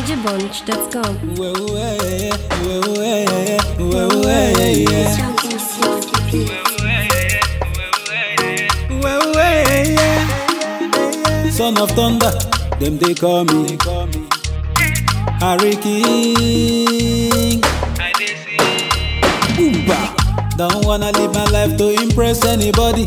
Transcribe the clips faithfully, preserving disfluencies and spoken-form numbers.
niger bunch dot com. Well, well, well, well, well, yeah. Well, well, yeah. Son of thunder, them they call me. Harry King. Boomba. Don't wanna live my life to impress anybody.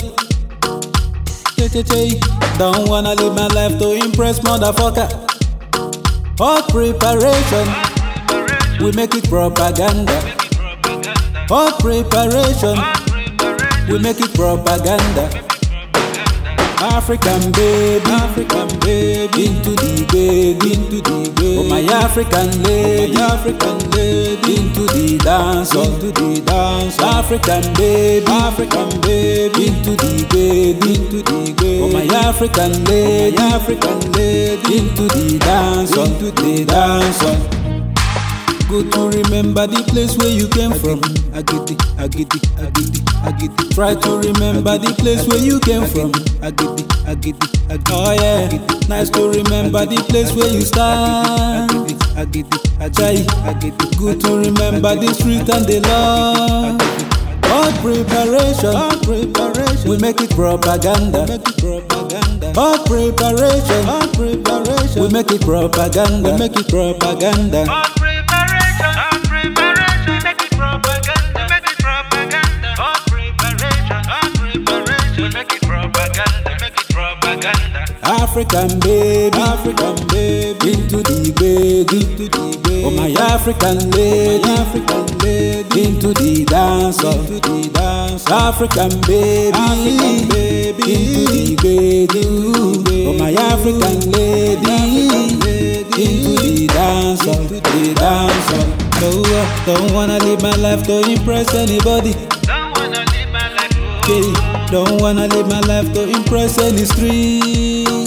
Don't wanna live my life to impress motherfucker. Hot preparation, we make it propaganda. Hot preparation, we make it propaganda. African baby, African baby, into the bed, into the bed. Oh my African lady, African lady, into the dance, into the dance. African baby, African baby, into the bed, into the bed. Oh my African lady, African lady, into the dance, into the dance. Good to remember the place where you came from. I get it, I get it, I get it, I get it. Try to remember the place where you came from. I get it, I get it, I get it. Oh yeah, nice to remember the place where you stand. I get it, I get it, I get it. Good to remember the street and the law. Hot preparation, hot preparation. We make it propaganda. Make it propaganda. Hot preparation, hot preparation. We make it propaganda. We make it propaganda. Hot preparation, hot preparation. Make it propaganda. Make it propaganda. Hot preparation, hot preparation. Make it propaganda. Make it propaganda. African baby, African baby, into the bed, into the bed. Oh my African lady, African lady, into the dance, into the dance. African baby, African baby, into the bed. Oh my African lady, into the dance, into the dance. No, I don't wanna live my life to impress anybody. Don't wanna live my life. Okay. Don't wanna live my life to impress any street.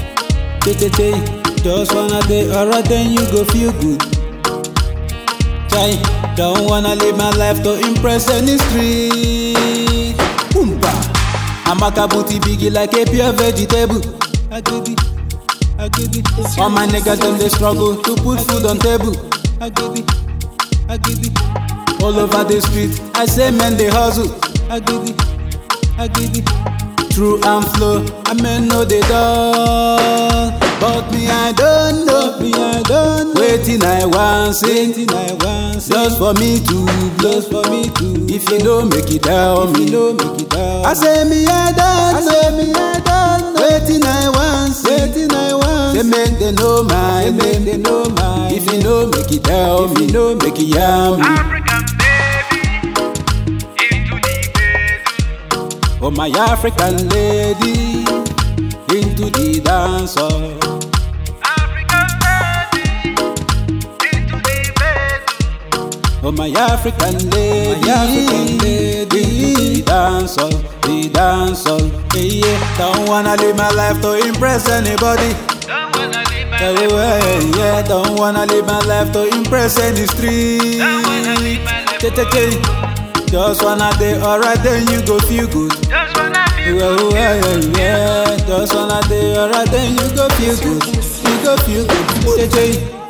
Just wanna day alright, then you go feel good. Chai. Don't wanna live my life to impress any street. Boomba. I'm a kabuti biggie like a pure vegetable. I get it, I get it. All my niggas them they struggle to put food on table. I get it, I get it. All over the street, I say men they hustle. I get it, I get it. True and flow, I may know they done, but me I don't know, me I don't know. Waiting I want, waiting I want, just for me to, just for me to. If you don't make it down, me don't make it down. I say me I don't know, I say me I don't know. Waiting I want, waiting I want. They make they know my, they make they know my. If you don't make it down, me don't make it yam. African baby, into the bed. Oh my African lady, into the dance. African baby, into the bed. Oh my African lady, my African lady, into the dance, the dance. Hey, yeah. Don't wanna live my life to impress anybody. Don't wanna live my Hey, life. yeah, don't wanna live my life to impress any street. Don't wanna live my life. Just wanna day alright, then you go feel good. Just wanna feel Yeah, good. yeah, yeah. Just wanna day alright, then you go feel good. You go feel good.